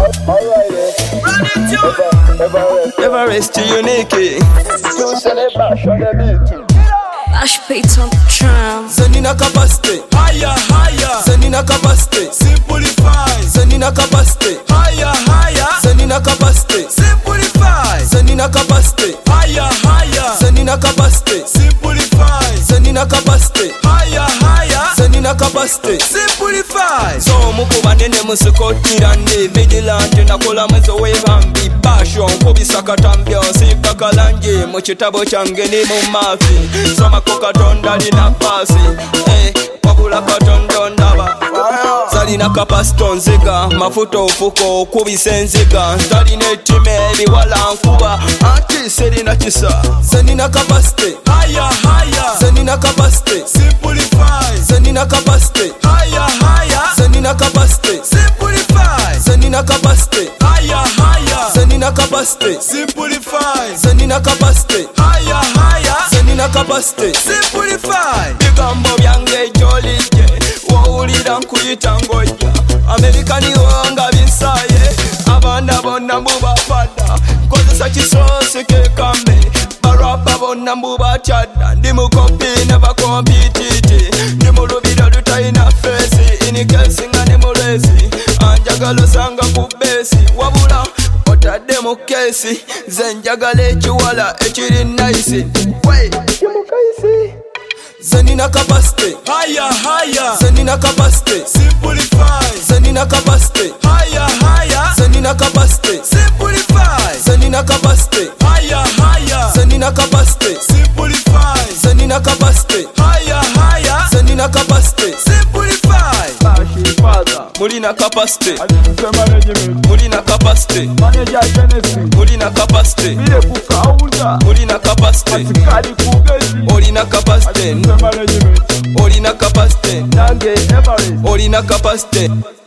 Run it, you. Everest unique. Ash Pete on the tram. Zenina capacity. Higher, higher. Zenina capacity. Simplify. Zenina capacity. Higher, higher. Zenina capacity. Simplify. Zenina capacity. Higher, higher. Zenina capacity. Simplify. Zenina capacity. Higher, higher. Zenina capacity. Simplify. So mukuba nene musikotirande vigilante nakola mwezo webambi passion kubisakata mbyonsi kakalanje mu kitabo kyange ni mu mafi soma ko katonda lina pasi wabula katonda ndaba zalina kapasito nziga mafuta ofuko okubisa enziga talina ettime ebiwala nkuba anti serina kisa zenina kapasite Higher, higher. zenina kapasite Simplify. zenina kapasite Higher, higher. zenina kapasite Simplify. zenina kapasite Higher, higher. zenina kapasite Simplify. zenina kapasite Higher, higher. zenina kapasite Simplify. bigambo byange jolije wowulira nkuyita ngojja amerikaniwo nga binsaye abaana bonna mbubafadda nkozesa kisoosi kekambe barapa bonna mbubakyadda ndi mukopi ne bakompititi ndi mu lubiro lutalina feesi inikesi nga ne mulesi anjagala osanga ku beesi wabula otadde mu keesi ze njagala ekiwala ekiri nayisi zenina kapasite Higher, higher. zenina kapasite Simplify. zenina kapasite Higher, higher. zenina kapasite Simplify. zenina kapasite Higher, higher. zenina kapasite Simplify. zenina kapasite Higher, higher. zenina kapasite Simplify. mulina kapasite Assistant management. mulina kapasite Manager Genesis. mulina kapasite Bile kukauza. mulina kapasite Asikali kugezi. olina kapasite Assistant management. olina kapasite Nange Everest. olina kapasite